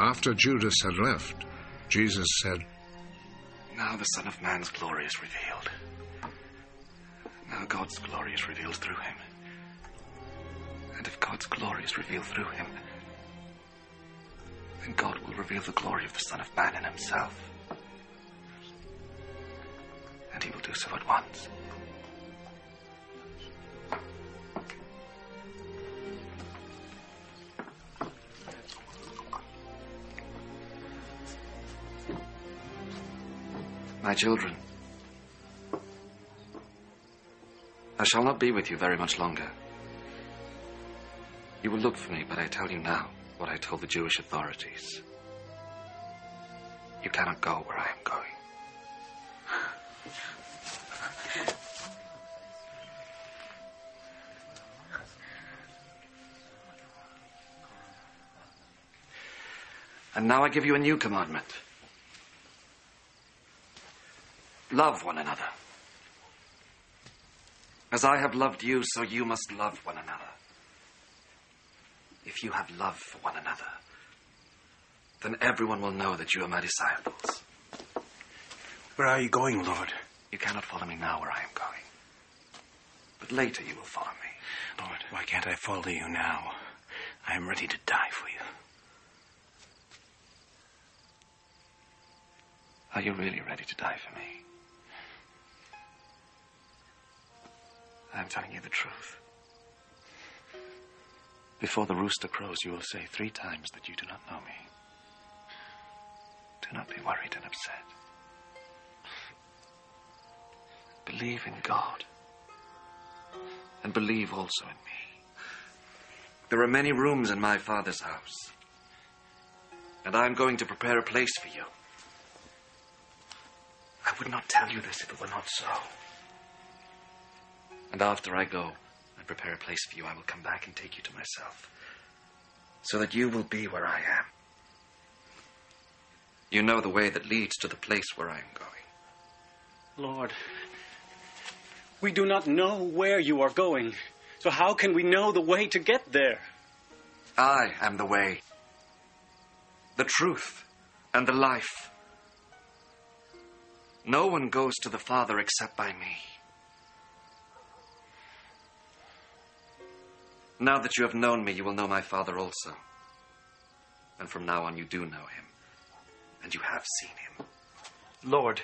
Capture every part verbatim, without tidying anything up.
After Judas had left, Jesus said, "Now the Son of Man's glory is revealed. Now God's glory is revealed through him. And if God's glory is revealed through him, then God will reveal the glory of the Son of Man in himself. And he will do so at once." My children, I shall not be with you very much longer. You will look for me, but I tell you now what I told the Jewish authorities. You cannot go where I am going. And now I give you a new commandment. Love one another. As I have loved you, so you must love one another. If you have love for one another, then everyone will know that you are my disciples. Where are you going, Lord? You cannot follow me now where I am going. But later you will follow me. Lord, why can't I follow you now? I am ready to die for you. Are you really ready to die for me? I am telling you the truth. Before the rooster crows, you will say three times that you do not know me. Do not be worried and upset. Believe in God. And believe also in me. There are many rooms in my Father's house. And I am going to prepare a place for you. I would not tell you this if it were not so. And after I go and prepare a place for you, I will come back and take you to myself, so that you will be where I am. You know the way that leads to the place where I am going. Lord, we do not know where you are going, so how can we know the way to get there? I am the way, the truth, and the life. No one goes to the Father except by me. Now that you have known me, you will know my Father also. And from now on, you do know him. And you have seen him. Lord,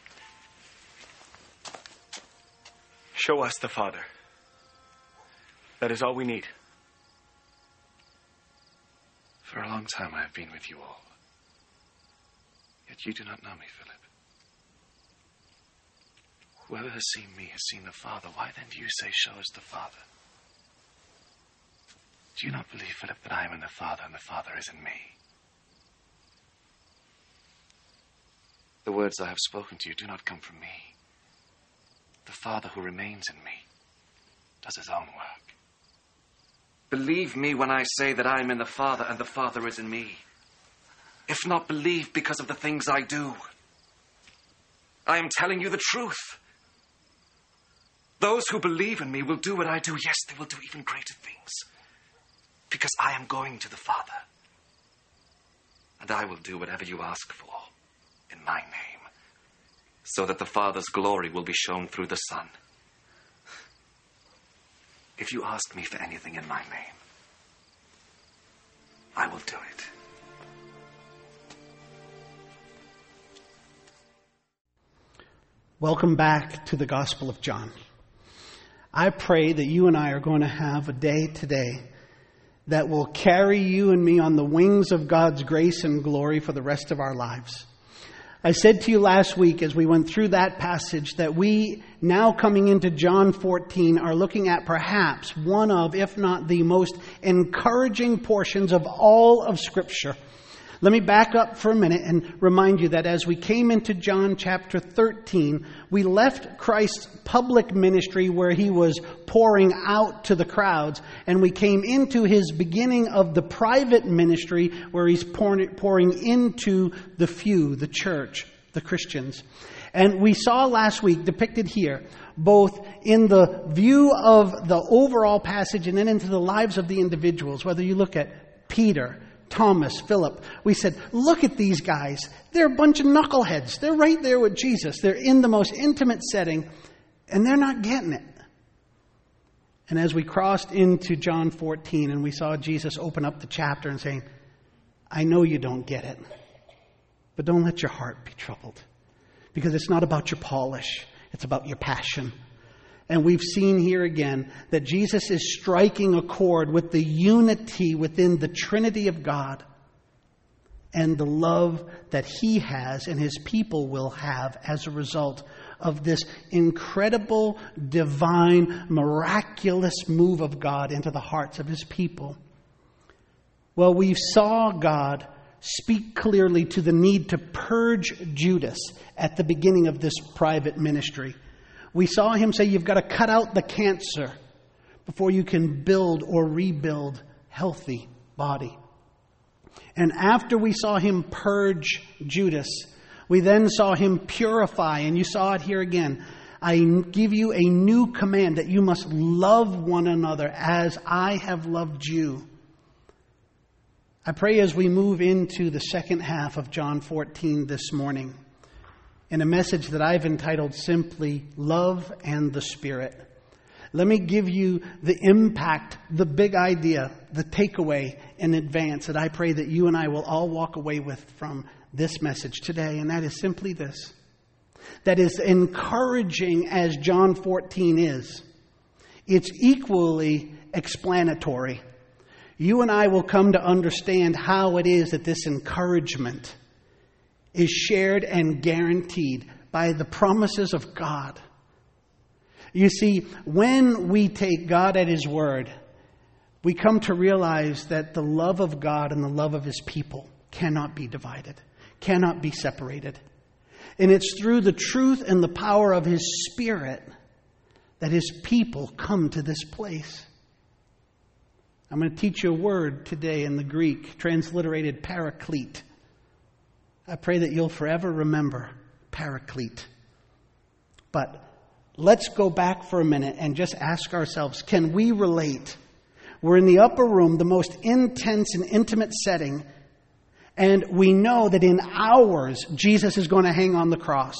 show us the Father. That is all we need. For a long time, I have been with you all. Yet you do not know me, Philip. Whoever has seen me has seen the Father. Why then do you say, "Show us the Father"? Do you not believe, Philip, that I am in the Father and the Father is in me? The words I have spoken to you do not come from me. The Father who remains in me does his own work. Believe me when I say that I am in the Father and the Father is in me. If not, believe because of the things I do. I am telling you the truth. Those who believe in me will do what I do. Yes, they will do even greater things. Because I am going to the Father. And I will do whatever you ask for in my name, so that the Father's glory will be shown through the Son. If you ask me for anything in my name, I will do it. Welcome back to the Gospel of John. I pray that you and I are going to have a day today that will carry you and me on the wings of God's grace and glory for the rest of our lives. I said to you last week as we went through that passage that we, now coming into John fourteen, are looking at perhaps one of, if not the most encouraging portions of all of Scripture. Let me back up for a minute and remind you that as we came into John chapter thirteen, we left Christ's public ministry where he was pouring out to the crowds, and we came into his beginning of the private ministry where he's pouring into the few, the church, the Christians. And we saw last week depicted here, both in the view of the overall passage and then into the lives of the individuals, whether you look at Peter, Thomas, Philip. We said, look at these guys. They're a bunch of knuckleheads. They're right there with Jesus. They're in the most intimate setting, and they're not getting it. And as we crossed into John fourteen and we saw Jesus open up the chapter and saying, I know you don't get it, but don't let your heart be troubled. Because it's not about your polish. It's about your passion. And we've seen here again that Jesus is striking a chord with the unity within the Trinity of God and the love that He has and His people will have as a result of this incredible, divine, miraculous move of God into the hearts of His people. Well, we saw God speak clearly to the need to purge Judas at the beginning of this private ministry. We saw Him say, you've got to cut out the cancer before you can build or rebuild healthy body. And after we saw Him purge Judas, we then saw Him purify. And you saw it here again. I give you a new command that you must love one another as I have loved you. I pray as we move into the second half of John fourteen this morning, in a message that I've entitled simply, Love and the Spirit. Let me give you the impact, the big idea, the takeaway in advance that I pray that you and I will all walk away with from this message today. And that is simply this. That is encouraging as John fourteen is. It's equally explanatory. You and I will come to understand how it is that this encouragement is shared and guaranteed by the promises of God. You see, when we take God at His word, we come to realize that the love of God and the love of His people cannot be divided, cannot be separated. And it's through the truth and the power of His Spirit that His people come to this place. I'm going to teach you a word today in the Greek, transliterated paraclete. I pray that you'll forever remember paraclete. But let's go back for a minute and just ask ourselves, can we relate? We're in the upper room, the most intense and intimate setting, and we know that in hours Jesus is going to hang on the cross.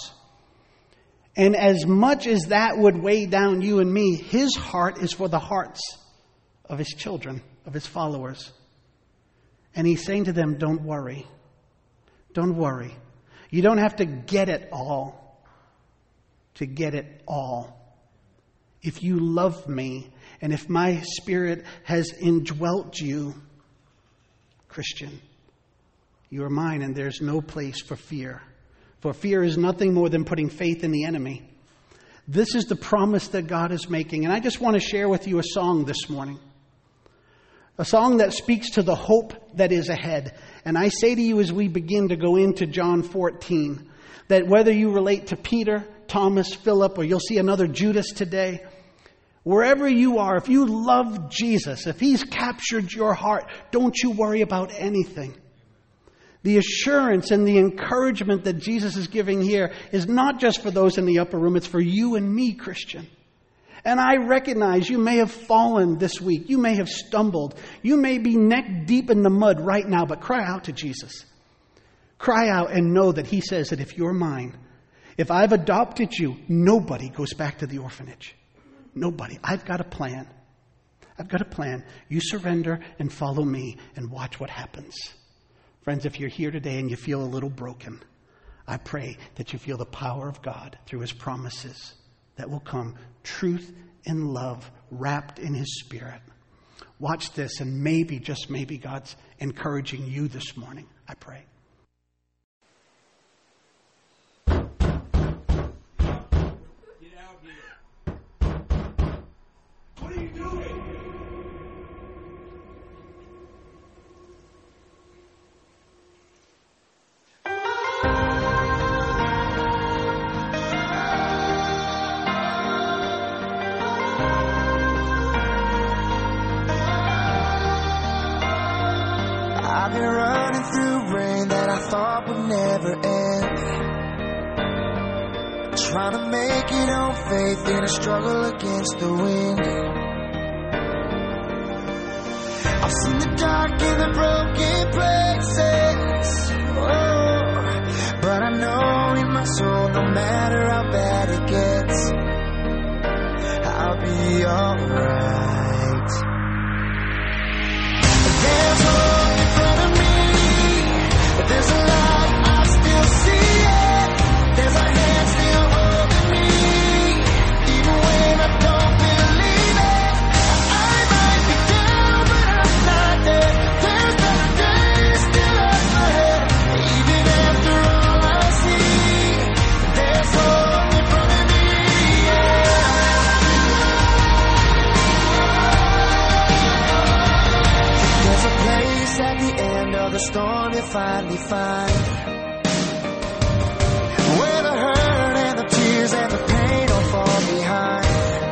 And as much as that would weigh down you and me, His heart is for the hearts of His children, of His followers. And He's saying to them, don't worry. Don't worry. You don't have to get it all to get it all. If you love me, and if my Spirit has indwelt you, Christian, you are mine, and there's no place for fear. For fear is nothing more than putting faith in the enemy. This is the promise that God is making. And I just want to share with you a song this morning. A song that speaks to the hope that is ahead. And I say to you as we begin to go into John fourteen, that whether you relate to Peter, Thomas, Philip, or you'll see another Judas today, wherever you are, if you love Jesus, if He's captured your heart, don't you worry about anything. The assurance and the encouragement that Jesus is giving here is not just for those in the upper room, it's for you and me, Christian. And I recognize you may have fallen this week. You may have stumbled. You may be neck deep in the mud right now, but cry out to Jesus. Cry out and know that He says that if you're mine, if I've adopted you, nobody goes back to the orphanage. Nobody. I've got a plan. I've got a plan. You surrender and follow me and watch what happens. Friends, if you're here today and you feel a little broken, I pray that you feel the power of God through His promises that will come, truth and love wrapped in His Spirit. Watch this, and maybe, just maybe, God's encouraging you this morning. I pray. Get out here. What are you doing? I've been running through rain that I thought would never end, trying to make it on faith in a struggle against the wind. I I've seen the dark and the broken places. Oh, but I know in my soul, no matter how bad it gets, I'll be alright. There's hope in front of me. There's a light, I still see it. There's a hand still holding me, even when I don't believe it. I might be down, but I'm not dead. There's better days still up ahead. Even after all I see, there's hope in front of me. There's a place at the end of the storm you finally find, where the hurt and the tears and the pain don't fall behind.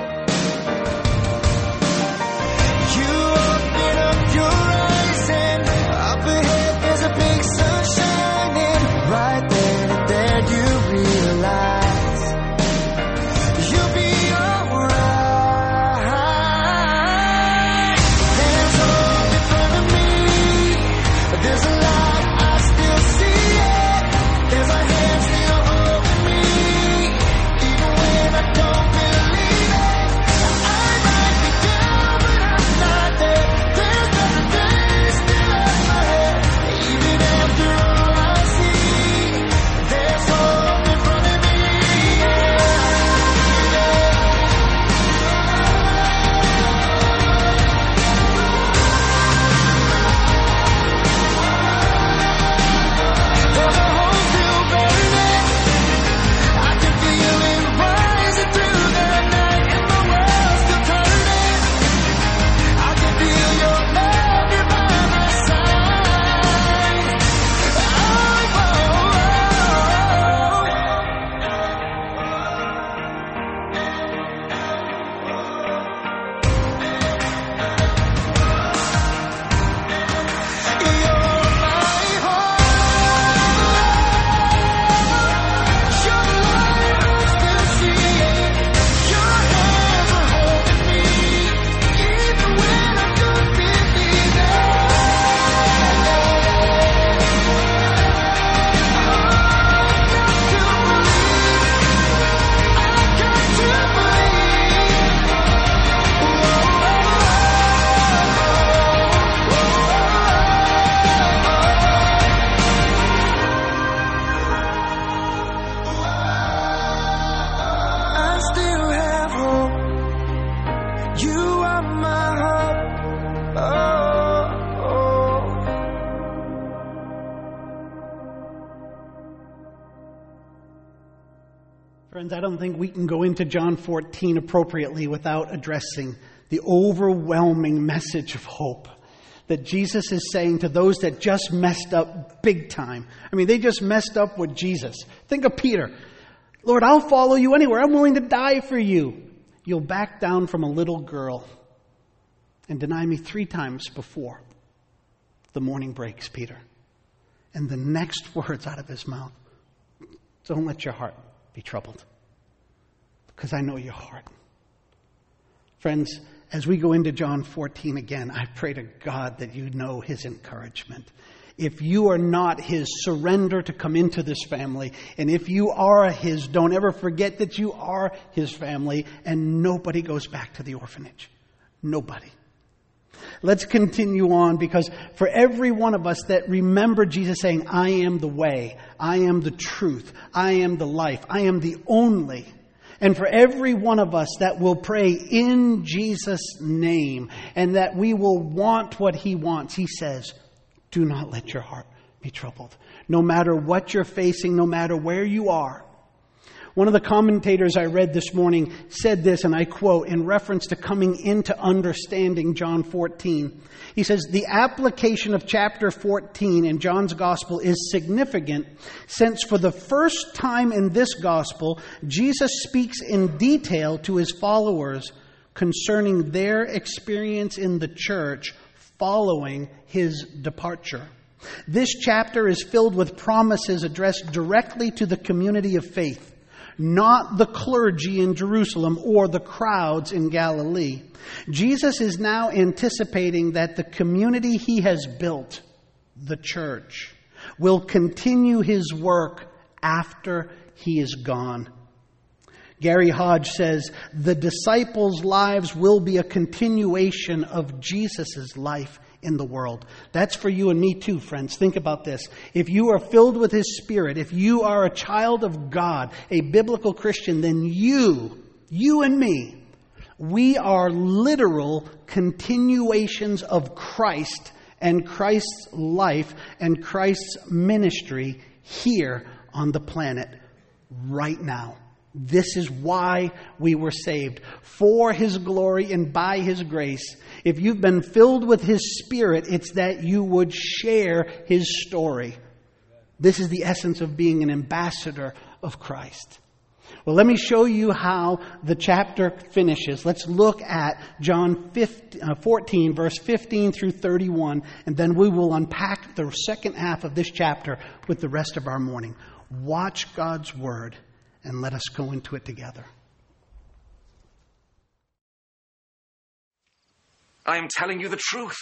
You open up your eyes and up ahead there's a big sun shining. Right then and there you realize you'll be alright. There's hope in front of me. There's a light, I still see it. There's a hand still holding me, even when I don't believe it. I might be down, but I'm not dead. There's better days still up ahead. Even after all I see, there's hope in front of me. There's a hole still burning. I can feel it rising through the night, and my world's still turning. I can feel your love, you're by my side. Oh, you're my heart. Your light, I still see it. Your hands are holding me, even when I don't believe it. I got to I still have hope. You are my hope. Oh, oh. Friends, I don't think we can go into John fourteen appropriately without addressing the overwhelming message of hope that Jesus is saying to those that just messed up big time. I mean, they just messed up with Jesus. Think of Peter. Lord, I'll follow you anywhere. I'm willing to die for you. You'll back down from a little girl and deny me three times before the morning breaks, Peter. And the next words out of his mouth, don't let your heart be troubled, because I know your heart. Friends, as we go into John fourteen again, I pray to God that you know his encouragement. If you are not his, surrender to come into this family. And if you are his, don't ever forget that you are his family, and nobody goes back to the orphanage. Nobody. Let's continue on, because for every one of us that remember Jesus saying, I am the way, I am the truth, I am the life, I am the only. And for every one of us that will pray in Jesus' name, and that we will want what he wants, he says, do not let your heart be troubled. No matter what you're facing, no matter where you are. One of the commentators I read this morning said this, and I quote, in reference to coming into understanding John fourteen. He says, the application of chapter fourteen in John's gospel is significant, since for the first time in this gospel, Jesus speaks in detail to his followers concerning their experience in the church following his departure. This chapter is filled with promises addressed directly to the community of faith. not the clergy in Jerusalem or the crowds in Galilee. Jesus is now anticipating that the community he has built, the church, will continue his work after he is gone. Gary Hodge says, the disciples' lives will be a continuation of Jesus' life in the world. That's for you and me too, friends. Think about this. If you are filled with His Spirit, if you are a child of God, a biblical Christian, then you, you and me, we are literal continuations of Christ and Christ's life and Christ's ministry here on the planet right now. This is why we were saved. For His glory and by His grace. If you've been filled with His Spirit, it's that you would share His story. This is the essence of being an ambassador of Christ. Well, let me show you how the chapter finishes. Let's look at John fourteen, verse fifteen through thirty-one, and then we will unpack the second half of this chapter with the rest of our morning. Watch God's Word. And let us go into it together. I am telling you the truth.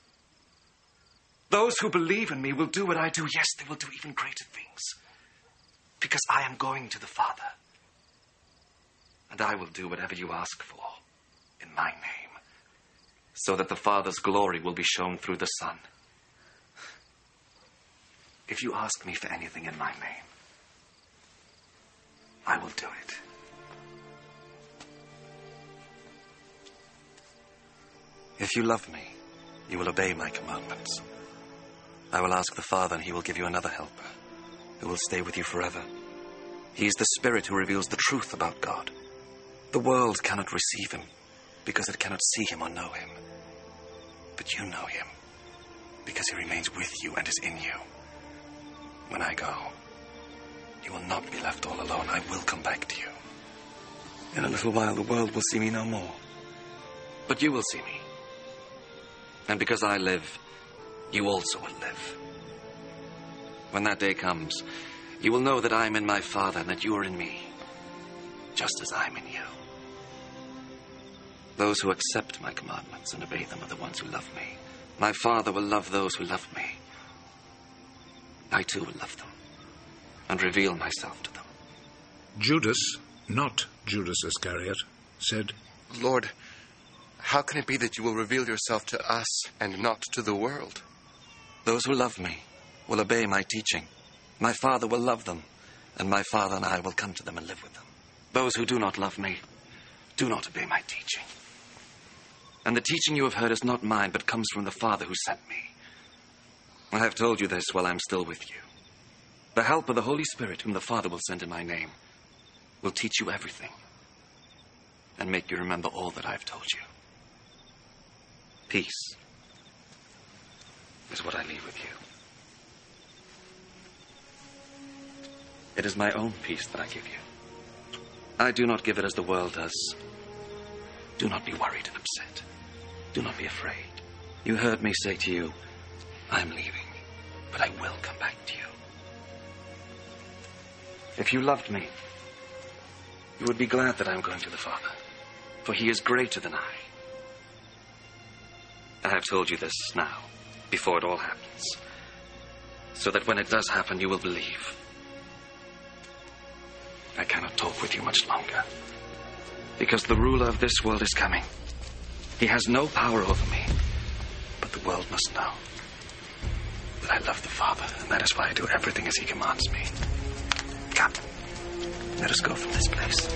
Those who believe in me will do what I do. Yes, they will do even greater things. Because I am going to the Father. And I will do whatever you ask for in my name. So that the Father's glory will be shown through the Son. If you ask me for anything in my name, I will do it. If you love me, you will obey my commandments. I will ask the Father, and He will give you another helper, who will stay with you forever. He is the Spirit who reveals the truth about God. The world cannot receive Him, because it cannot see Him or know Him. But you know Him, because He remains with you and is in you. When I go, you will not be left all alone. I will come back to you. In a little while, the world will see me no more. But you will see me. And because I live, you also will live. When that day comes, you will know that I am in my Father and that you are in me, just as I am in you. Those who accept my commandments and obey them are the ones who love me. My Father will love those who love me. I too will love them and reveal myself to them. Judas, not Judas Iscariot, said, Lord, how can it be that you will reveal yourself to us and not to the world? Those who love me will obey my teaching. My Father will love them, and my Father and I will come to them and live with them. Those who do not love me do not obey my teaching. And the teaching you have heard is not mine, but comes from the Father who sent me. I have told you this while I am still with you. The help of the Holy Spirit, whom the Father will send in my name, will teach you everything and make you remember all that I have told you. Peace is what I leave with you. It is my own peace that I give you. I do not give it as the world does. Do not be worried and upset. Do not be afraid. You heard me say to you, I am leaving, but I will come back to you. If you loved me, you would be glad that I am going to the Father, for He is greater than I. I have told you this now, before it all happens, so that when it does happen, you will believe. I cannot talk with you much longer, because the ruler of this world is coming. He has no power over me, but the world must know that I love the Father, and that is why I do everything as He commands me. Come, let us go from this place.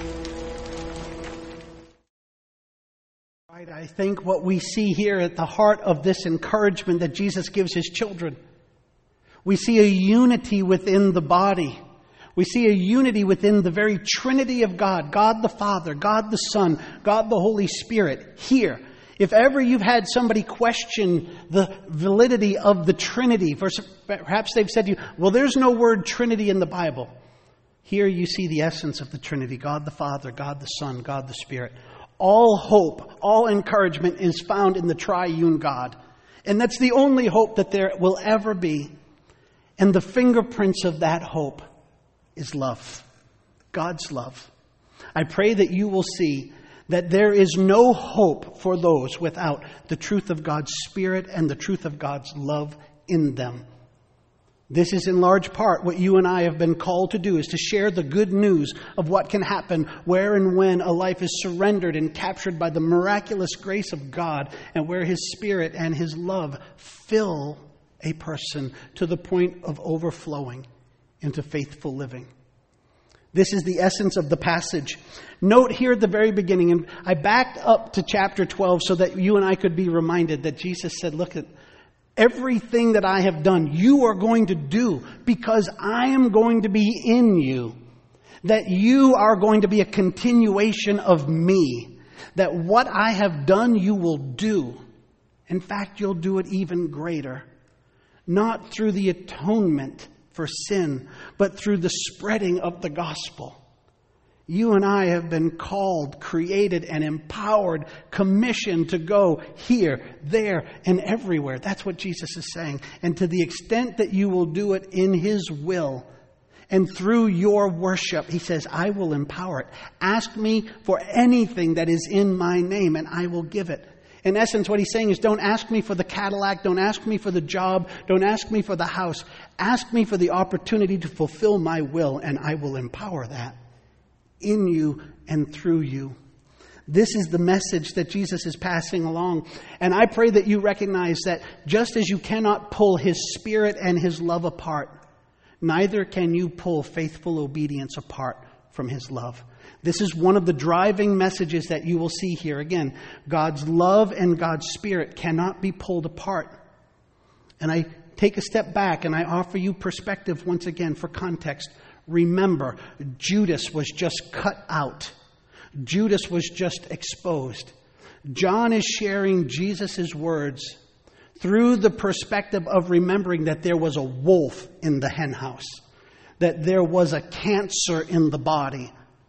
Right, I think what we see here at the heart of this encouragement that Jesus gives His children, we see a unity within the body. We see a unity within the very Trinity of God, God the Father, God the Son, God the Holy Spirit, here. If ever you've had somebody question the validity of the Trinity, perhaps they've said to you, well, there's no word Trinity in the Bible. Here you see the essence of the Trinity, God the Father, God the Son, God the Spirit. All hope, all encouragement is found in the triune God. And that's the only hope that there will ever be. And the fingerprints of that hope is love. God's love. I pray that you will see that there is no hope for those without the truth of God's Spirit and the truth of God's love in them. This is in large part what you and I have been called to do, is to share the good news of what can happen where and when a life is surrendered and captured by the miraculous grace of God, and where His Spirit and His love fill a person to the point of overflowing into faithful living. This is the essence of the passage. Note here at the very beginning, and I backed up to chapter twelve so that you and I could be reminded that Jesus said, look at everything that I have done, you are going to do because I am going to be in you. That you are going to be a continuation of me. That what I have done, you will do. In fact, you'll do it even greater. Not through the atonement for sin, but through the spreading of the gospel. You and I have been called, created, and empowered, commissioned to go here, there, and everywhere. That's what Jesus is saying. And to the extent that you will do it in His will and through your worship, He says, I will empower it. Ask me for anything that is in my name, and I will give it. In essence, what He's saying is, don't ask me for the Cadillac, don't ask me for the job, don't ask me for the house. Ask me for the opportunity to fulfill my will, and I will empower that in you and through you. This is the message that Jesus is passing along. And I pray that you recognize that just as you cannot pull His Spirit and His love apart, neither can you pull faithful obedience apart from His love. This is one of the driving messages that you will see here. Again, God's love and God's Spirit cannot be pulled apart. And I take a step back and I offer you perspective once again for context. Remember, Judas was just cut out. Judas was just exposed. John is sharing Jesus' words through the perspective of remembering that there was a wolf in the henhouse, that there was a cancer in the body.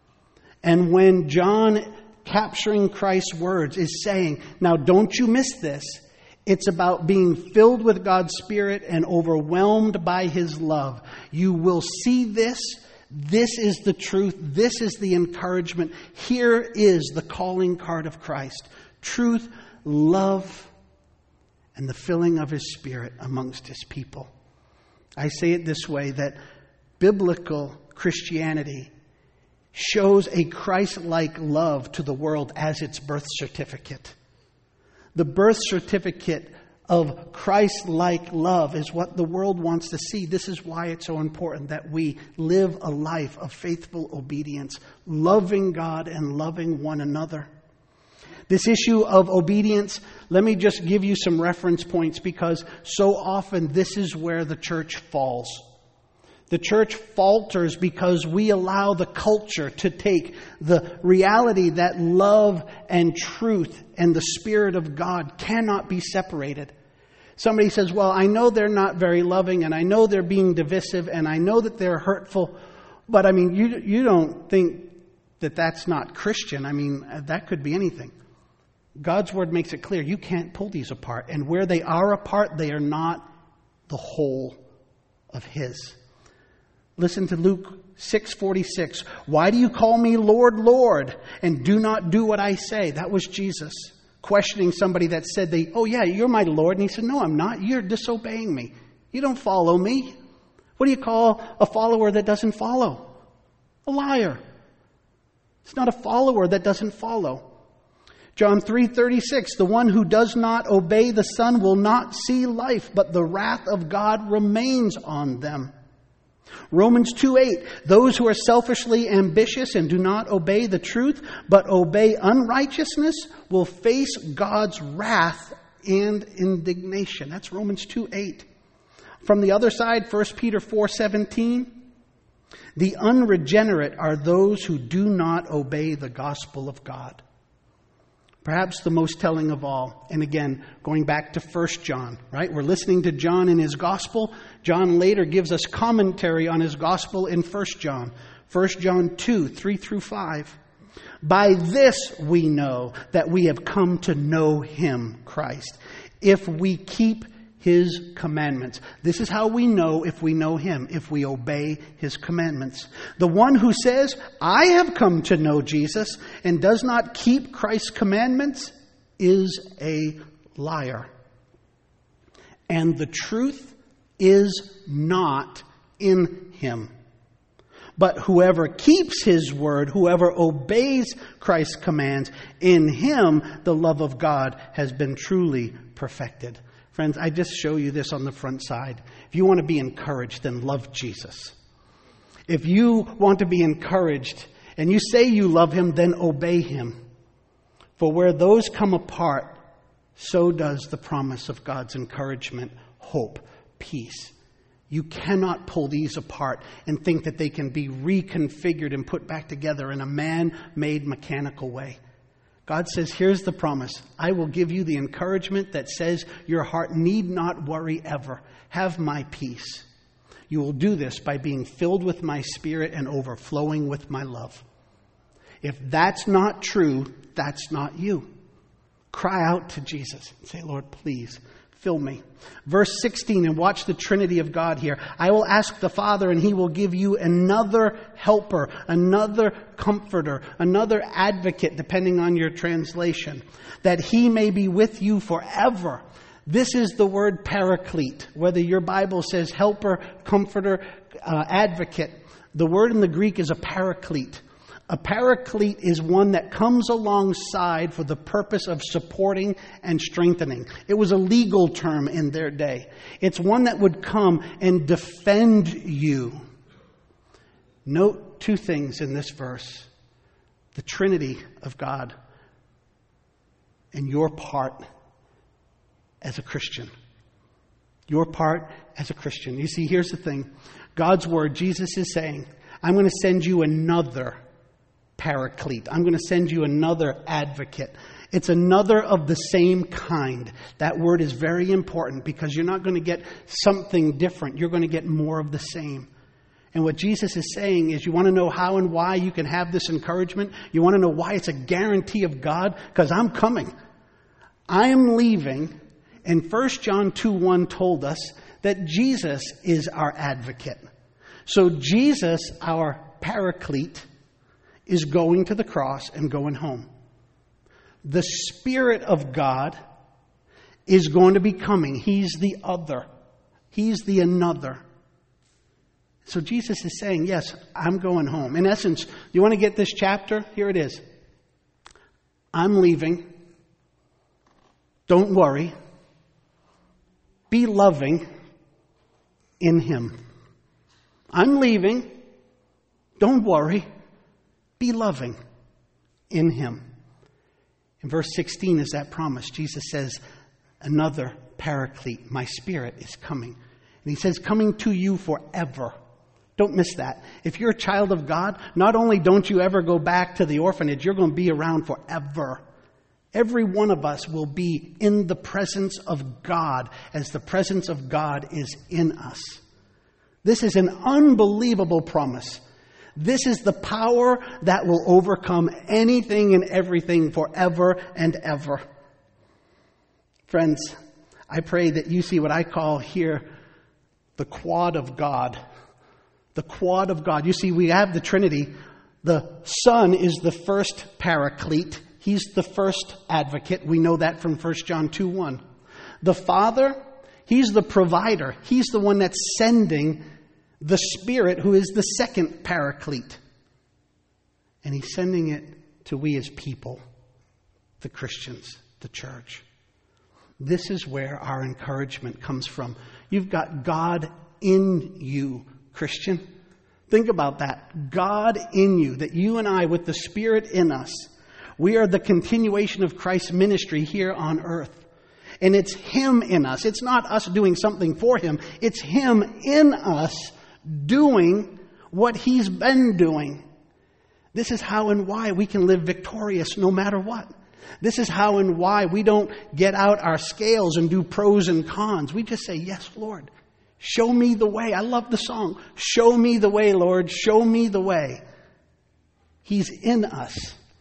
And when John, capturing Christ's words, is saying, now don't you miss this. It's about being filled with God's Spirit and overwhelmed by His love. You will see this. This is the truth. This is the encouragement. Here is the calling card of Christ. Truth, love, and the filling of His Spirit amongst His people. I say it this way, that biblical Christianity shows a Christ-like love to the world as its birth certificate. The birth certificate of Christ-like love is what the world wants to see. This is why it's so important that we live a life of faithful obedience, loving God and loving one another. This issue of obedience, let me just give you some reference points, because so often this is where the church falls. The church falters because we allow the culture to take the reality that love and truth and the Spirit of God cannot be separated. Somebody says, well, I know they're not very loving, and I know they're being divisive, and I know that they're hurtful, but I mean, you you don't think that that's not Christian. I mean, that could be anything. God's Word makes it clear you can't pull these apart, and where they are apart, they are not the whole of His. Listen to Luke six forty-six. Why do you call me Lord, Lord, and do not do what I say? That was Jesus questioning somebody that said, they, oh yeah, you're my Lord. And He said, no, I'm not. You're disobeying me. You don't follow me. What do you call a follower that doesn't follow? A liar. It's not a follower that doesn't follow. John three thirty-six, the one who does not obey the Son will not see life, but the wrath of God remains on them. Romans two eight, those who are selfishly ambitious and do not obey the truth, but obey unrighteousness, will face God's wrath and indignation. That's Romans two eight. From the other side, First Peter four seventeen, the unregenerate are those who do not obey the gospel of God. Perhaps the most telling of all, and again, going back to First John, right? We're listening to John in his gospel. John later gives us commentary on his gospel in First John. First John two, three through five. By this we know that we have come to know Him, Christ, if we keep His commandments. This is how we know if we know Him, if we obey His commandments. The one who says, I have come to know Jesus, and does not keep Christ's commandments is a liar. And the truth is not in him. But whoever keeps His word, whoever obeys Christ's commands, in him the love of God has been truly perfected. Friends, I just show you this on the front side. If you want to be encouraged, then love Jesus. If you want to be encouraged and you say you love Him, then obey Him. For where those come apart, so does the promise of God's encouragement, hope, peace. You cannot pull these apart and think that they can be reconfigured and put back together in a man-made mechanical way. God says, here's the promise. I will give you the encouragement that says your heart need not worry ever. Have my peace. You will do this by being filled with my Spirit and overflowing with my love. If that's not true, that's not you. Cry out to Jesus and say, Lord, please fill me. Verse sixteen, and watch the Trinity of God here. I will ask the Father, and He will give you another helper, another comforter, another advocate, depending on your translation, that He may be with you forever. This is the word paraclete. Whether your Bible says helper, comforter, uh, advocate, the word in the Greek is a paraclete. A paraclete is one that comes alongside for the purpose of supporting and strengthening. It was a legal term in their day. It's one that would come and defend you. Note two things in this verse. The Trinity of God and your part as a Christian. Your part as a Christian. You see, here's the thing. God's word, Jesus is saying, I'm going to send you another paraclete. I'm going to send you another advocate. It's another of the same kind. That word is very important because you're not going to get something different. You're going to get more of the same. And what Jesus is saying is, you want to know how and why you can have this encouragement? You want to know why it's a guarantee of God? Because I'm coming. I am leaving. And First John two one told us that Jesus is our advocate. So Jesus, our paraclete, is going to the cross and going home. The Spirit of God is going to be coming. He's the other. He's the another. So Jesus is saying, yes, I'm going home. In essence, you want to get this chapter? Here it is. I'm leaving. Don't worry. Be loving in Him. I'm leaving. Don't worry. Be loving in Him. In verse sixteen is that promise. Jesus says, another paraclete, my Spirit is coming. And He says, coming to you forever. Don't miss that. If you're a child of God, not only don't you ever go back to the orphanage, you're going to be around forever. Every one of us will be in the presence of God as the presence of God is in us. This is an unbelievable promise. This is the power that will overcome anything and everything forever and ever. Friends, I pray that you see what I call here the quad of God. The quad of God. You see, we have the Trinity. The Son is the first paraclete. He's the first advocate. We know that from First John two one. The Father, He's the provider. He's the one that's sending the Spirit, who is the second paraclete. And He's sending it to we as people, the Christians, the church. This is where our encouragement comes from. You've got God in you, Christian. Think about that. God in you, that you and I, with the Spirit in us, we are the continuation of Christ's ministry here on earth. And it's Him in us. It's not us doing something for Him. It's Him in us doing what He's been doing. This is how and why we can live victorious no matter what. This is how and why we don't get out our scales and do pros and cons. We just say, yes, Lord, show me the way. I love the song. Show me the way, Lord. Show me the way. He's in us.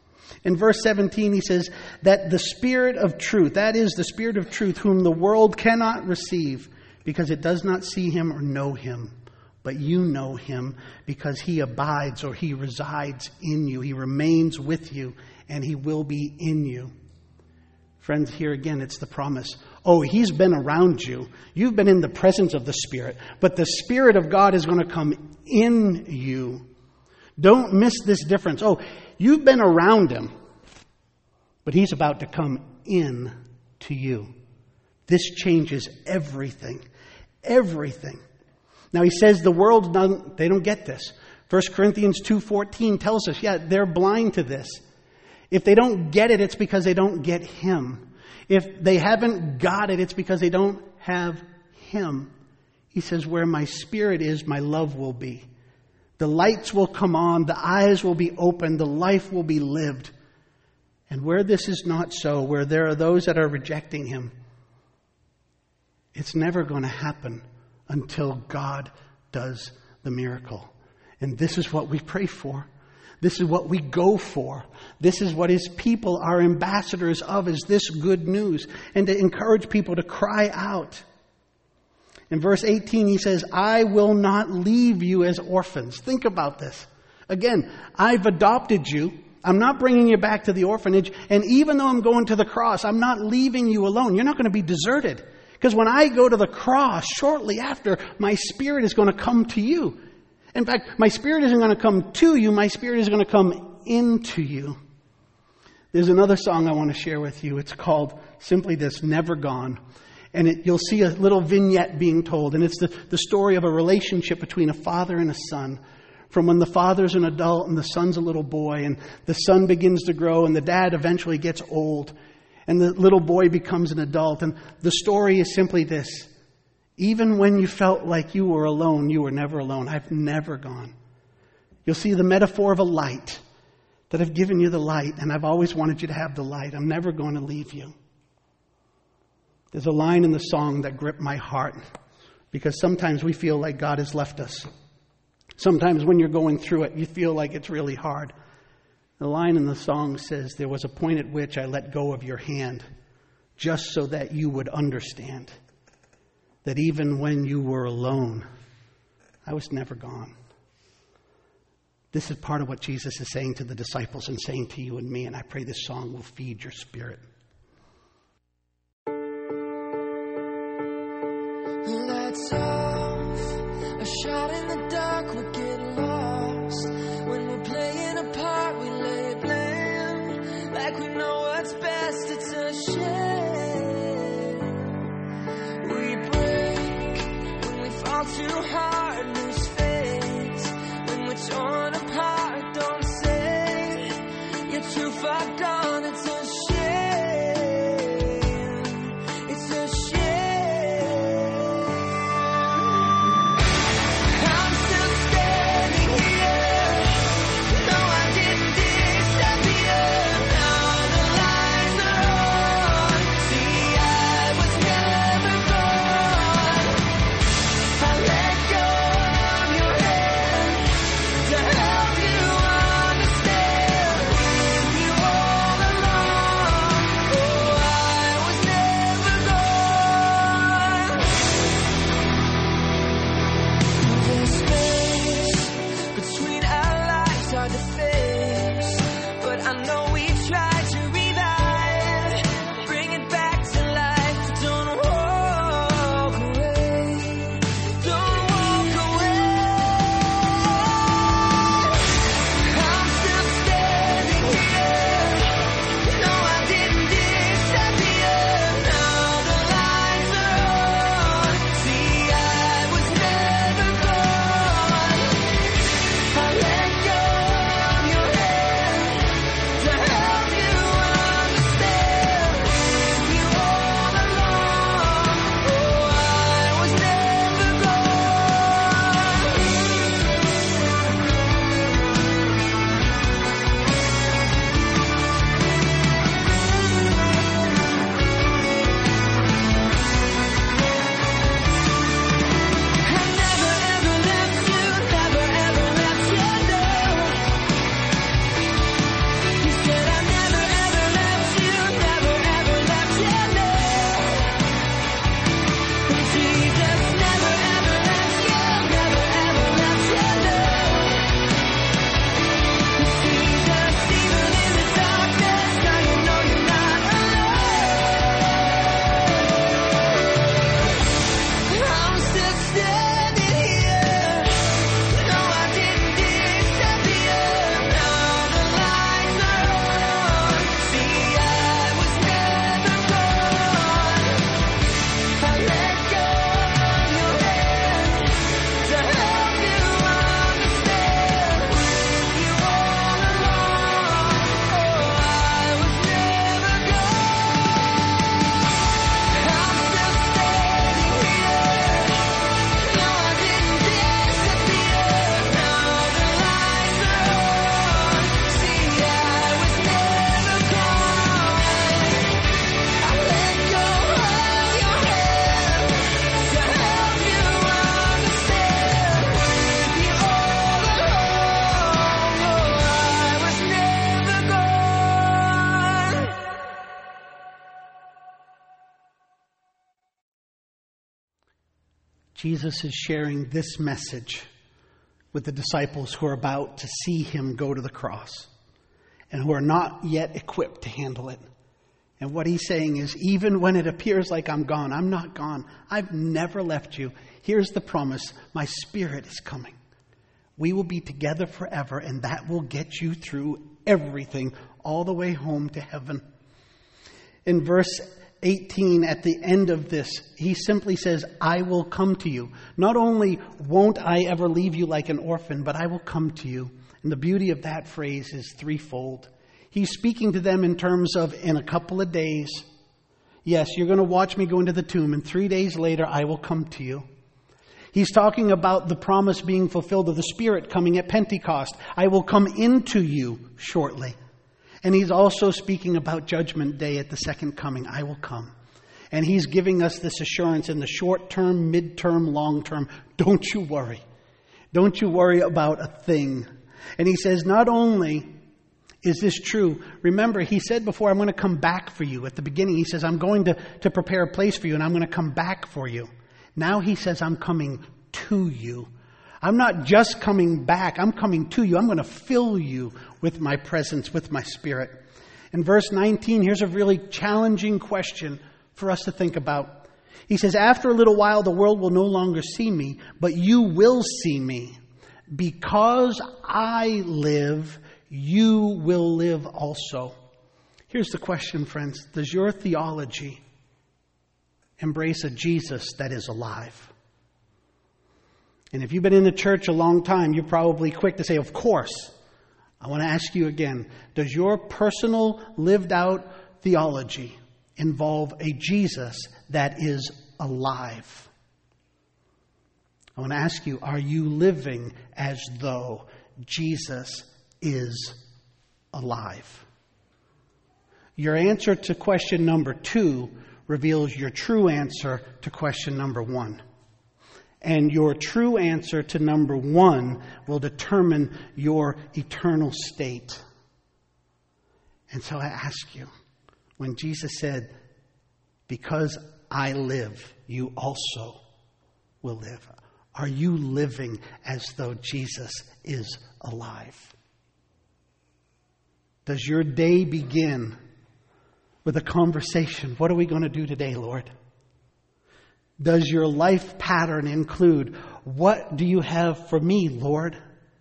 In verse seventeen, he says that the Spirit of truth, that is the Spirit of truth, whom the world cannot receive because it does not see him or know him. But you know him because he abides or he resides in you. He remains with you and he will be in you. Friends, here again, it's the promise. Oh, he's been around you. You've been in the presence of the Spirit. But the Spirit of God is going to come in you. Don't miss this difference. Oh, you've been around him, but he's about to come in to you. This changes everything. Everything. Now he says the world, doesn't, they don't get this. First Corinthians two fourteen tells us, yeah, they're blind to this. If they don't get it, it's because they don't get him. If they haven't got it, it's because they don't have him. He says, where my Spirit is, my love will be. The lights will come on, the eyes will be opened, the life will be lived. And where this is not so, where there are those that are rejecting him, it's never going to happen until God does the miracle. And this is what we pray for. This is what we go for. This is what his people are ambassadors of, is this good news. And to encourage people to cry out. In verse eighteen, he says, I will not leave you as orphans. Think about this. Again, I've adopted you. I'm not bringing you back to the orphanage. And even though I'm going to the cross, I'm not leaving you alone. You're not going to be deserted. Because when I go to the cross, shortly after, my Spirit is going to come to you. In fact, my Spirit isn't going to come to you. My Spirit is going to come into you. There's another song I want to share with you. It's called simply this, Never Gone. And it, you'll see a little vignette being told. And it's the, the story of a relationship between a father and a son. From when the father's an adult and the son's a little boy. And the son begins to grow and the dad eventually gets old. And the little boy becomes an adult. And the story is simply this. Even when you felt like you were alone, you were never alone. I've never gone. You'll see the metaphor of a light. That I've given you the light. And I've always wanted you to have the light. I'm never going to leave you. There's a line in the song that gripped my heart. Because sometimes we feel like God has left us. Sometimes when you're going through it, you feel like it's really hard. The line in the song says, there was a point at which I let go of your hand. Just so that you would understand. That even when you were alone, I was never gone. This is part of what Jesus is saying to the disciples and saying to you and me. And I pray this song will feed your spirit. Lights off, a shot in the dark, we get lost. When we're playing a part, we lay blame. Like we know what's best, it's a shame. We break when we fall too hard, lose faith. When we're torn apart, don't say you're too far gone, it's a shame. It's a shame. Go. Jesus is sharing this message with the disciples who are about to see him go to the cross and who are not yet equipped to handle it. And what he's saying is, even when it appears like I'm gone, I'm not gone. I've never left you. Here's the promise. My Spirit is coming. We will be together forever, and that will get you through everything all the way home to heaven. In verse eighteen, at the end of this, he simply says, I will come to you. Not only won't I ever leave you like an orphan, but I will come to you. And the beauty of that phrase is threefold. He's speaking to them in terms of in a couple of days. Yes, you're going to watch me go into the tomb, and three days later I will come to you. He's talking about the promise being fulfilled of the Spirit coming at Pentecost. I will come into you shortly. And he's also speaking about Judgment Day at the second coming. I will come. And he's giving us this assurance in the short term, mid-term, long term. Don't you worry. Don't you worry about a thing. And he says, not only is this true, remember, he said before, I'm going to come back for you. At the beginning, he says, I'm going to, to prepare a place for you, and I'm going to come back for you. Now he says, I'm coming to you. I'm not just coming back. I'm coming to you. I'm going to fill you with my presence, with my Spirit. In verse nineteen, here's a really challenging question for us to think about. He says, after a little while, the world will no longer see me, but you will see me. Because I live, you will live also. Here's the question, friends. Does your theology embrace a Jesus that is alive? And if you've been in the church a long time, you're probably quick to say, of course. I want to ask you again, does your personal lived out theology involve a Jesus that is alive? I want to ask you, are you living as though Jesus is alive? Your answer to question number two reveals your true answer to question number one. And your true answer to number one will determine your eternal state. And so I ask you, when Jesus said, because I live, you also will live. Are you living as though Jesus is alive? Does your day begin with a conversation? What are we going to do today, Lord? Does your life pattern include, what do you have for me, Lord?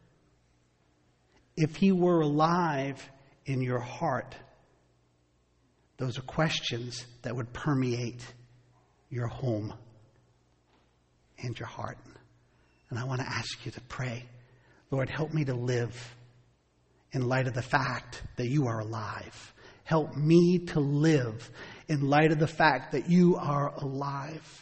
If he were alive in your heart, those are questions that would permeate your home and your heart. And I want to ask you to pray, Lord, help me to live in light of the fact that you are alive. Help me to live in light of the fact that you are alive.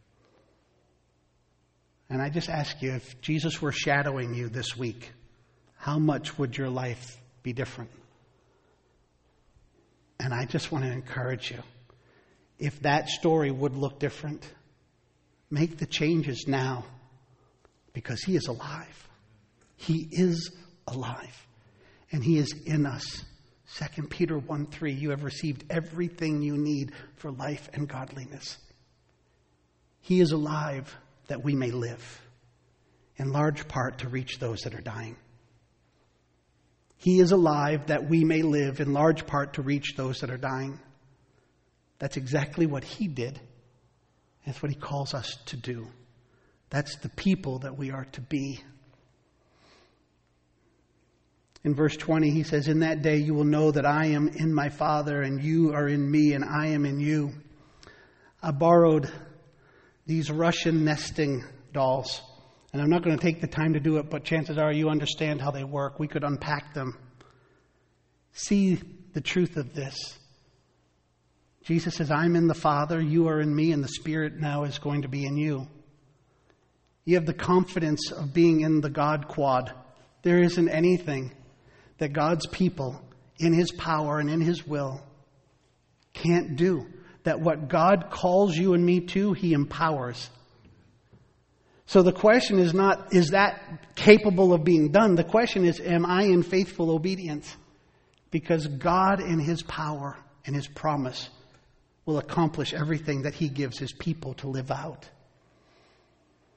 And I just ask you, if Jesus were shadowing you this week, how much would your life be different? And I just want to encourage you, if that story would look different, make the changes now, because he is alive. He is alive. And he is in us. Second Peter one three, you have received everything you need for life and godliness. He is alive that we may live, in large part to reach those that are dying. He is alive that we may live, in large part to reach those that are dying. That's exactly what he did. That's what he calls us to do. That's the people that we are to be. In verse twenty, he says, in that day you will know that I am in my Father, and you are in me, and I am in you. I borrowed these Russian nesting dolls. And I'm not going to take the time to do it, but chances are you understand how they work. We could unpack them. See the truth of this. Jesus says, I'm in the Father, you are in me, and the Spirit now is going to be in you. You have the confidence of being in the God quad. There isn't anything that God's people, in his power and in his will, can't do. That what God calls you and me to, he empowers. So the question is not, is that capable of being done? The question is, am I in faithful obedience? Because God in his power and his promise will accomplish everything that he gives his people to live out.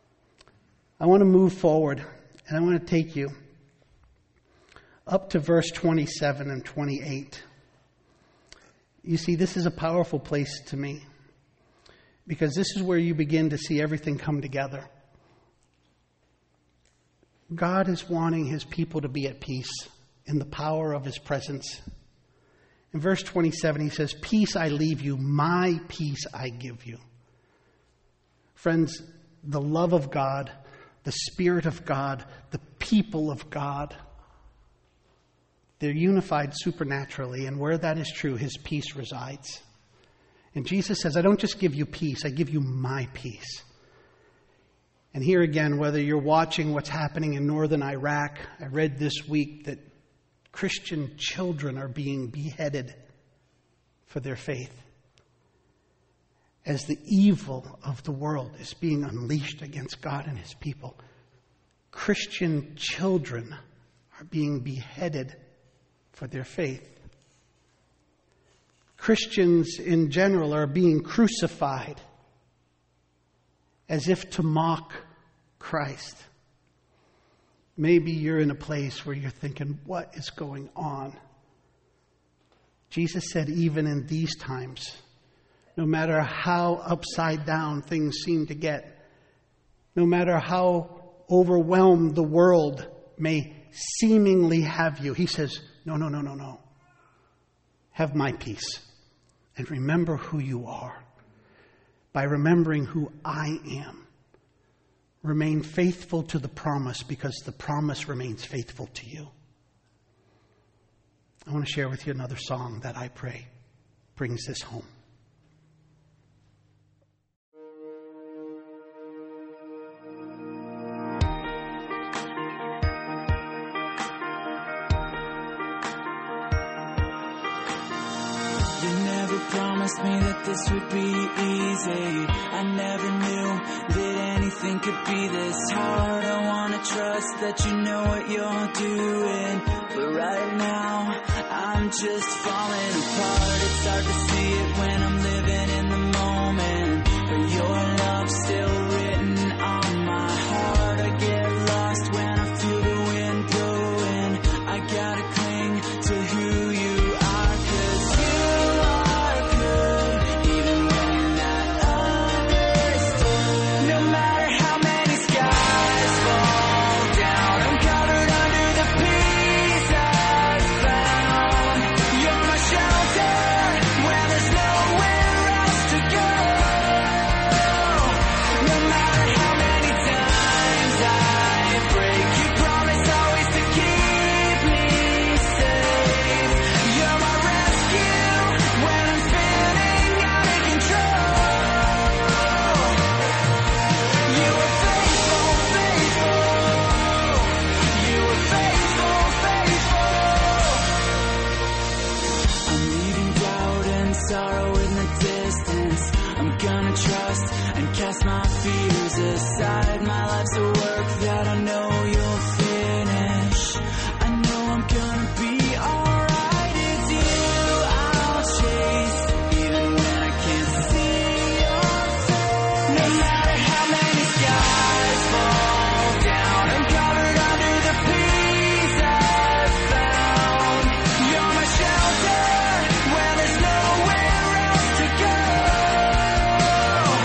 I want to move forward, and I want to take you up to verse twenty-seven and twenty-eight. You see, this is a powerful place to me, because this is where you begin to see everything come together. God is wanting his people to be at peace in the power of his presence. In verse twenty-seven, he says, "Peace I leave you, my peace I give you." Friends, the love of God, the Spirit of God, the people of God, they're unified supernaturally, and where that is true, his peace resides. And Jesus says, I don't just give you peace, I give you my peace. And here again, whether you're watching what's happening in northern Iraq, I read this week that Christian children are being beheaded for their faith, as the evil of the world is being unleashed against God and his people. Christian children are being beheaded for their faith. Christians in general are being crucified as if to mock Christ. Maybe you're in a place where you're thinking, what is going on? Jesus said, even in these times, no matter how upside down things seem to get, no matter how overwhelmed the world may seemingly have you, he says, no, no, no, no, no. Have my peace and remember who you are. By remembering who I am, remain faithful to the promise, because the promise remains faithful to you. I want to share with you another song that I pray brings this home. Promised me that this would be easy. I never knew that anything could be this hard. I wanna trust that you know what you're doing, but right now I'm just falling apart. It's hard to see it when I'm living in the moment, but your love's still written on my heart. I get lost when I feel the wind blowing. I gotta cling to who you are, 'cause you are good, even when you're not understood. No matter how many skies fall down, I'm covered under the peace I've found. You're my shelter when there's nowhere else to go. No matter how many times I break, you promise always to keep me safe. You're my rescue when I'm feeling out of control. You were faithful, faithful. You were faithful, faithful. I'm leaving doubt and sorrow in the distance. I'm gonna trust and cast my fears aside. My life's a work that I know you'll finish. I know I'm gonna be alright. It's you I'll chase, even when I can't see your face. No matter how many skies fall down, I'm covered under the peace I've found. You're my shelter when there's nowhere else to go.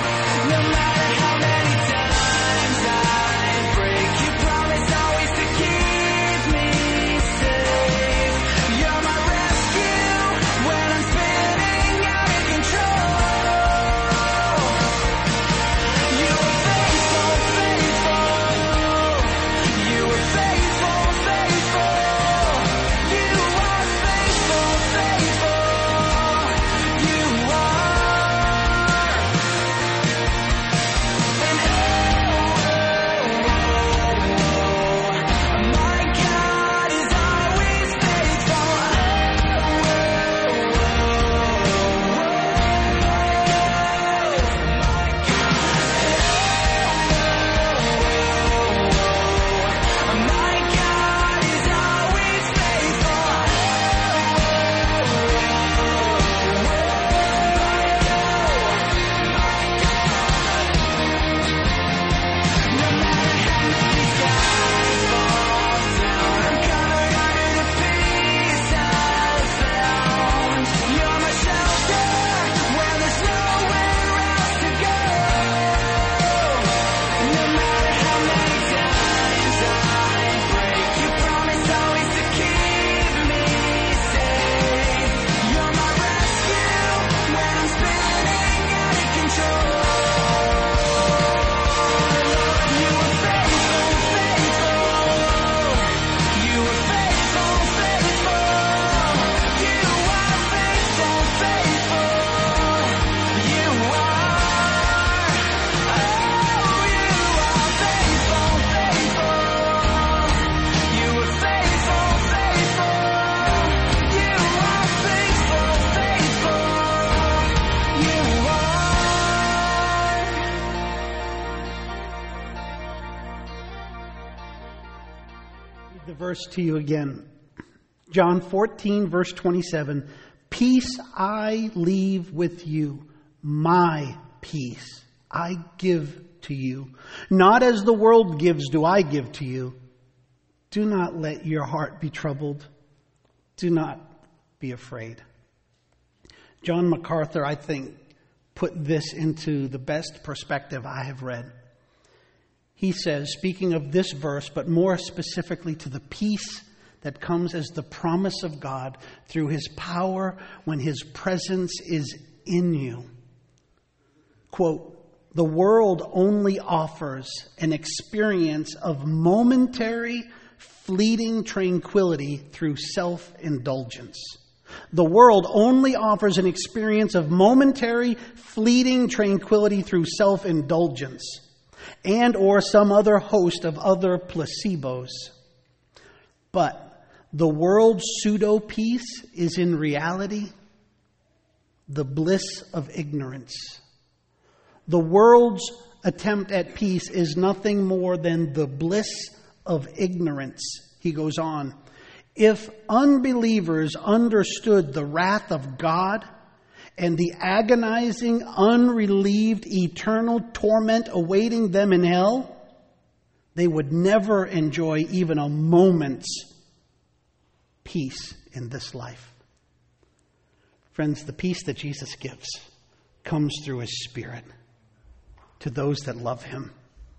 Read the verse to you again. John fourteen, verse twenty-seven. Peace I leave with you, my peace I give to you. Not as the world gives do I give to you. Do not let your heart be troubled. Do not be afraid. John MacArthur, I think, put this into the best perspective I have read. He says, speaking of this verse, but more specifically to the peace that comes as the promise of God through His power when His presence is in you. Quote, the world only offers an experience of momentary, fleeting tranquility through self-indulgence. The world only offers an experience of momentary, fleeting tranquility through self-indulgence and or some other host of other placebos. But the world's pseudo-peace is in reality the bliss of ignorance. The world's attempt at peace is nothing more than the bliss of ignorance. He goes on, if unbelievers understood the wrath of God and the agonizing, unrelieved, eternal torment awaiting them in hell, they would never enjoy even a moment's peace in this life. Friends, the peace that Jesus gives comes through His Spirit to those that love Him.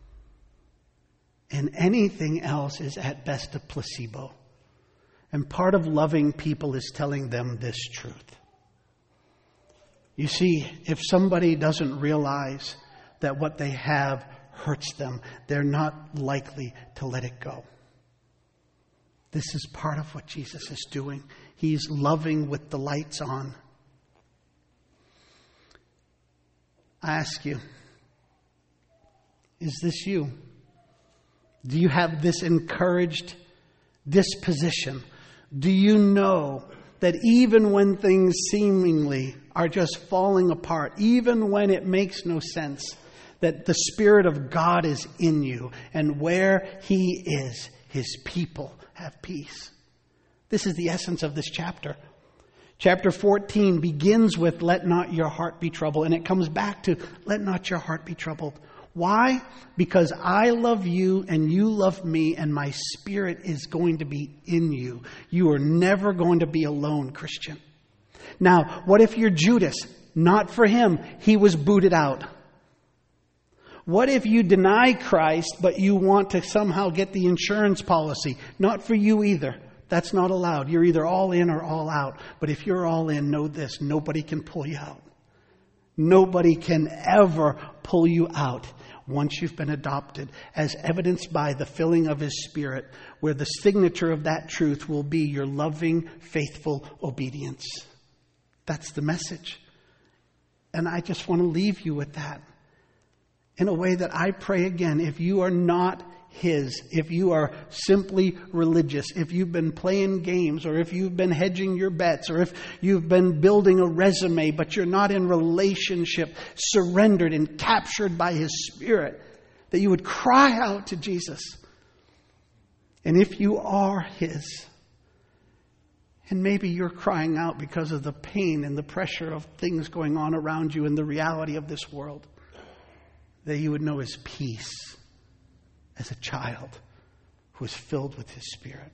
And anything else is at best a placebo. And part of loving people is telling them this truth. You see, if somebody doesn't realize that what they have hurts them, they're not likely to let it go. This is part of what Jesus is doing. He's loving with the lights on. I ask you, is this you? Do you have this encouraged disposition? Do you know that even when things seemingly are just falling apart, even when it makes no sense, that the Spirit of God is in you, and where He is, His people have peace? This is the essence of this chapter. Chapter fourteen begins with, let not your heart be troubled, and it comes back to, let not your heart be troubled. Why? Because I love you and you love me, and my Spirit is going to be in you. You are never going to be alone, Christian. Now, what if you're Judas? Not for him. He was booted out. What if you deny Christ, but you want to somehow get the insurance policy? Not for you either. That's not allowed. You're either all in or all out. But if you're all in, know this, nobody can pull you out. Nobody can ever pull you out once you've been adopted, as evidenced by the filling of His Spirit, where the signature of that truth will be your loving, faithful obedience. That's the message. And I just want to leave you with that in a way that I pray again, if you are not His, if you are simply religious, if you've been playing games, or if you've been hedging your bets, or if you've been building a resume, but you're not in relationship, surrendered and captured by His Spirit, that you would cry out to Jesus. And if you are His, and maybe you're crying out because of the pain and the pressure of things going on around you and the reality of this world, that you would know His peace as a child who is filled with His Spirit.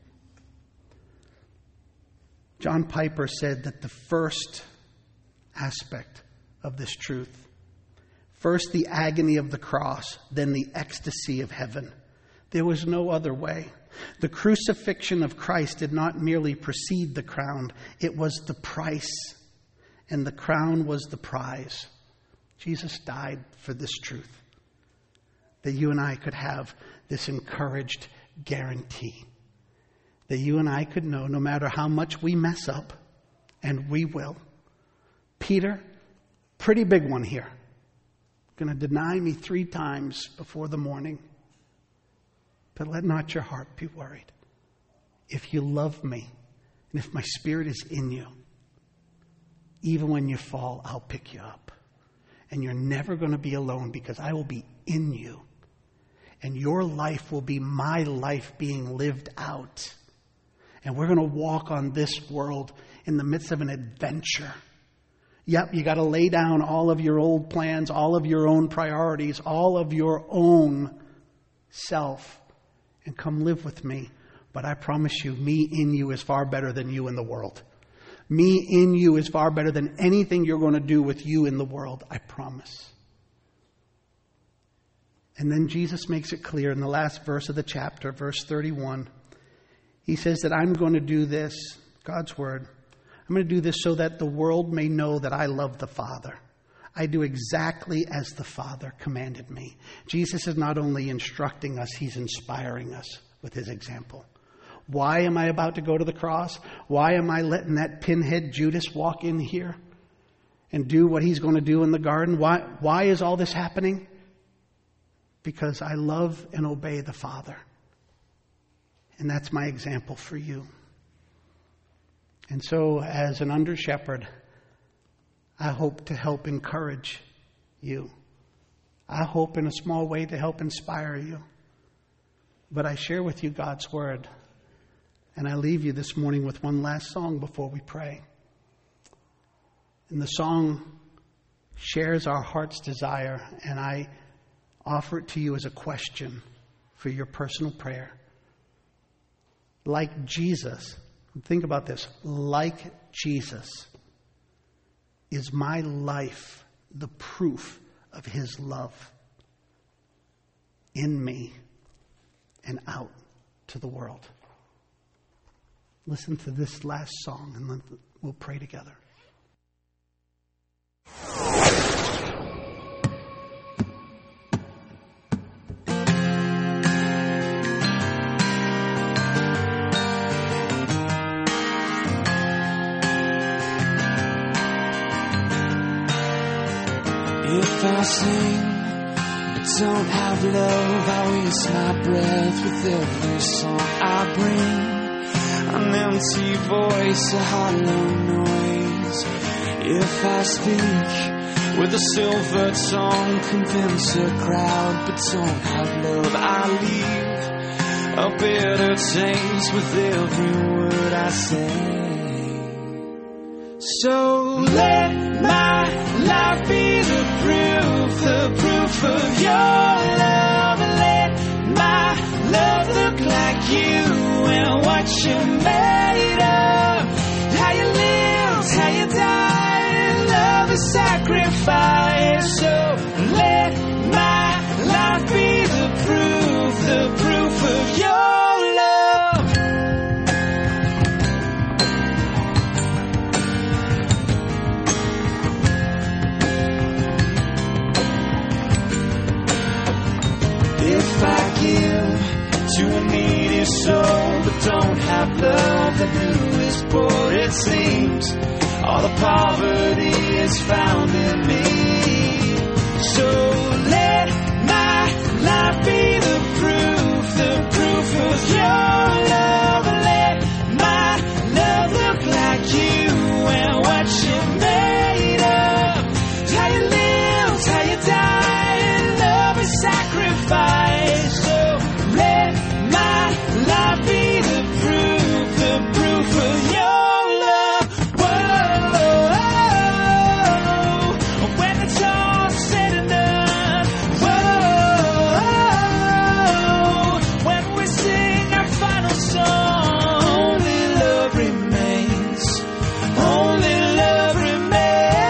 John Piper said that the first aspect of this truth, first the agony of the cross, then the ecstasy of heaven. There was no other way. The crucifixion of Christ did not merely precede the crown, it was the price, and the crown was the prize. Jesus died for this truth, that you and I could have this encouraged guarantee, that you and I could know, no matter how much we mess up, and we will. Peter, pretty big one here, going to deny me three times before the morning. But let not your heart be worried. If you love me, and if my Spirit is in you, even when you fall, I'll pick you up. And you're never going to be alone, because I will be in you. And your life will be my life being lived out. And we're going to walk on this world in the midst of an adventure. Yep, you got to lay down all of your old plans, all of your own priorities, all of your own self, and come live with me. But I promise you, me in you is far better than you in the world. Me in you is far better than anything you're going to do with you in the world. I promise. And then Jesus makes it clear in the last verse of the chapter, verse thirty-one. He says that I'm going to do this, God's word. I'm going to do this so that the world may know that I love the Father. I do exactly as the Father commanded me. Jesus is not only instructing us, he's inspiring us with his example. Why am I about to go to the cross? Why am I letting that pinhead Judas walk in here and do what he's going to do in the garden? Why, why is all this happening? Because I love and obey the Father. And that's my example for you. And so, as an under shepherd, I hope to help encourage you. I hope in a small way to help inspire you. But I share with you God's word. And I leave you this morning with one last song before we pray. And the song shares our heart's desire, and I offer it to you as a question for your personal prayer. Like Jesus, think about this, like Jesus, is my life the proof of his love in me and out to the world? Listen to this last song and then we'll pray together. If I sing but don't have love, I waste my breath with every song I bring. An empty voice, a hollow noise. If I speak with a silver tongue, convince a crowd but don't have love, I leave a bitter taste with every word I say. So let my life be the proof, the proof of your love. Let my love look like you and what you're made of. How you lived, how you died, love is sacrifice. So let my life be the proof, the proof of your love. If I give to a needy soul but don't have love, then who is poor? It seems all the poverty is found in me. So let my life be the proof, the proof of your love. Let my love look like you and what you're made of. How you lived, how you died, love is sacrifice. So let my life be the proof, the proof of your love. Whoa, when it's all said and done. Whoa, when we sing our final song, only love remains, only love remains.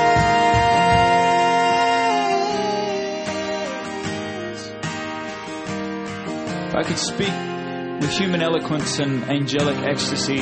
If I could speak with human eloquence and angelic ecstasy,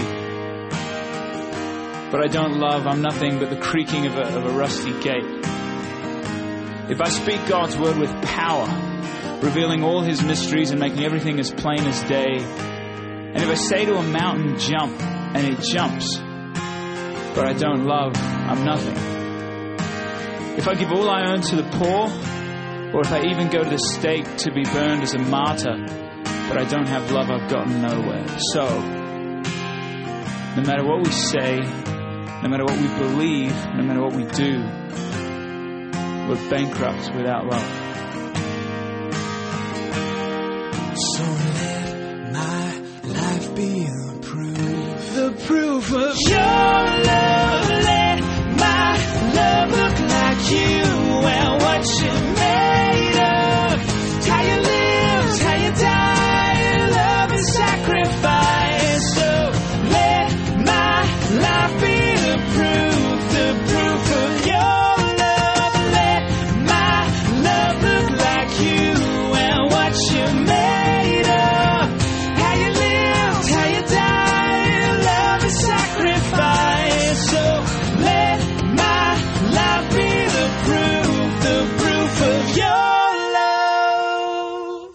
but I don't love, I'm nothing but the creaking of a, of a rusty gate. If I speak God's word with power, revealing all his mysteries and making everything as plain as day, and if I say to a mountain, jump, and it jumps, but I don't love, I'm nothing. If I give all I own to the poor, or if I even go to the stake to be burned as a martyr, but I don't have love, I've gotten nowhere. So, no matter what we say, no matter what we believe, no matter what we do, we're bankrupt without love. proof of your love. Let my love look like you and what you're made of. How you lived, how you died, love and sacrifice. So let my life be the proof, the proof of your love. Let my love look like you and what you're made of. How you lived, how you died, love and sacrifice. So let my life be the proof, the proof of your love.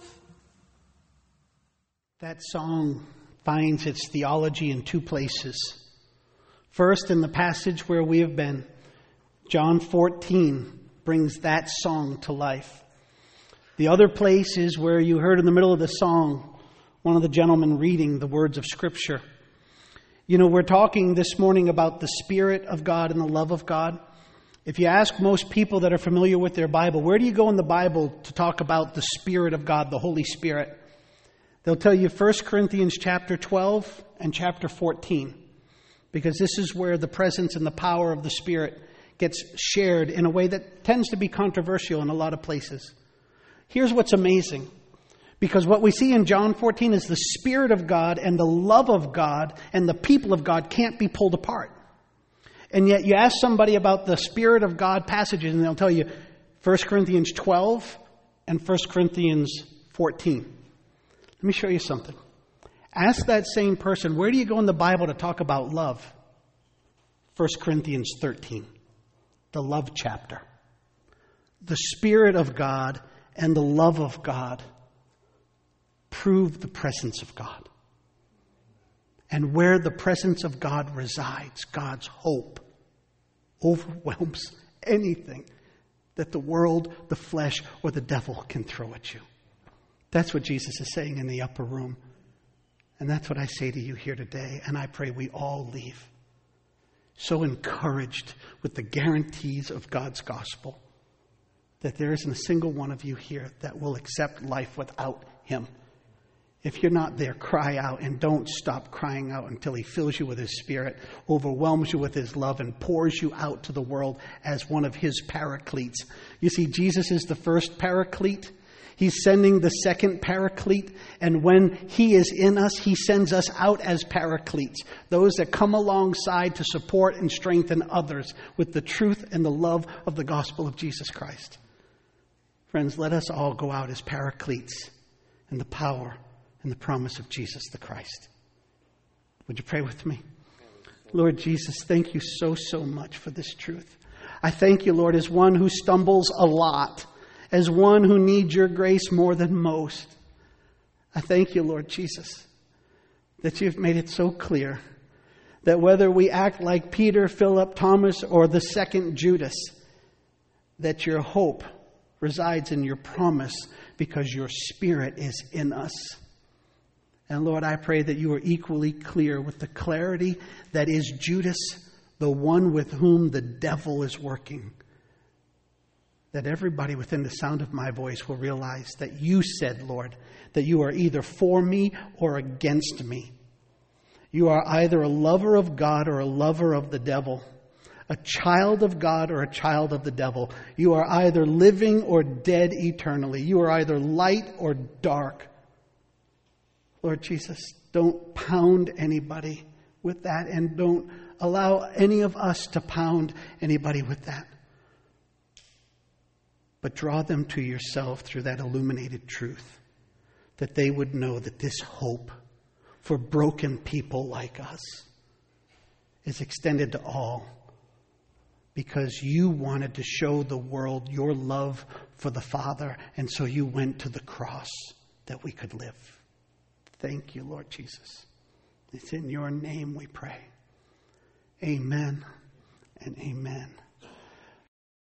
That song finds its theology in two places. First, in the passage where we have been, John fourteen brings that song to life. The other place is where you heard in the middle of the song, one of the gentlemen reading the words of Scripture. You know, we're talking this morning about the Spirit of God and the love of God. If you ask most people that are familiar with their Bible, where do you go in the Bible to talk about the Spirit of God, the Holy Spirit? They'll tell you First Corinthians chapter twelve and chapter fourteen, because this is where the presence and the power of the Spirit gets shared in a way that tends to be controversial in a lot of places. Here's what's amazing, because what we see in John fourteen is the Spirit of God and the love of God and the people of God can't be pulled apart. And yet you ask somebody about the Spirit of God passages and they'll tell you First Corinthians twelve and First Corinthians fourteen. Let me show you something. Ask that same person, where do you go in the Bible to talk about love? First Corinthians thirteen, the love chapter. The Spirit of God and the love of God prove the presence of God. And where the presence of God resides, God's hope overwhelms anything that the world, the flesh, or the devil can throw at you. That's what Jesus is saying in the upper room. And that's what I say to you here today. And I pray we all leave so encouraged with the guarantees of God's gospel that there isn't a single one of you here that will accept life without Him. If you're not there, cry out, and don't stop crying out until He fills you with His Spirit, overwhelms you with His love, and pours you out to the world as one of His paracletes. You see, Jesus is the first paraclete. He's sending the second paraclete, and when He is in us, He sends us out as paracletes, those that come alongside to support and strengthen others with the truth and the love of the gospel of Jesus Christ. Friends, let us all go out as paracletes in the power and the promise of Jesus the Christ. Would you pray with me? Lord Jesus, thank you so, so much for this truth. I thank you, Lord, as one who stumbles a lot, as one who needs your grace more than most. I thank you, Lord Jesus, that you've made it so clear that whether we act like Peter, Philip, Thomas, or the second Judas, that your hope resides in your promise because your Spirit is in us. And Lord, I pray that you are equally clear with the clarity that is Judas, the one with whom the devil is working. That everybody within the sound of my voice will realize that you said, Lord, that you are either for me or against me. You are either a lover of God or a lover of the devil, a child of God or a child of the devil. You are either living or dead eternally. You are either light or dark. Lord Jesus, don't pound anybody with that, and don't allow any of us to pound anybody with that. But draw them to yourself through that illuminated truth, that they would know that this hope for broken people like us is extended to all, because you wanted to show the world your love for the Father, and so you went to the cross that we could live. Thank you, Lord Jesus. It's in your name we pray. Amen and amen.